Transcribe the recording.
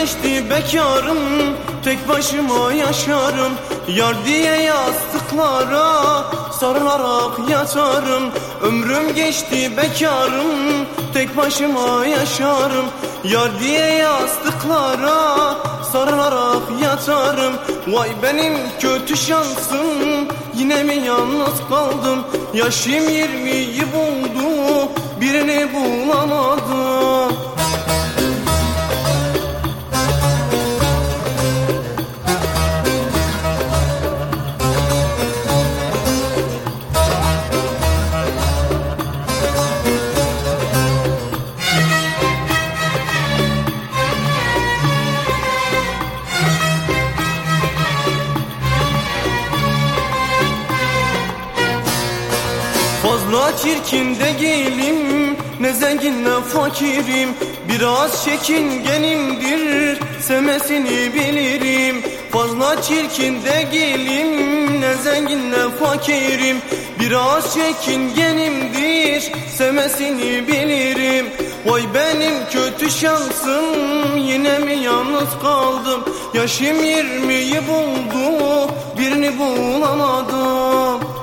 geçti bekarım, tek başıma yaşarım. Yar diye yastıklara sarılarak yatarım. Ömrüm geçti bekarım, tek başıma yaşarım. Yar diye yastıklara sarılarak yatarım. Vay benim kötü şansım, yine mi yalnız kaldım? Yaşım 20'yi buldu, birini bulamadım. Fazla çirkin değilim, ne zengin ne fakirim. Biraz çekingenimdir, sevmesini bilirim. Fazla çirkin değilim, ne zengin ne fakirim. Biraz çekingenimdir, sevmesini bilirim. Vay benim kötü şansım, yine mi yalnız kaldım? Yaşım 20'yi buldu, birini bulamadım.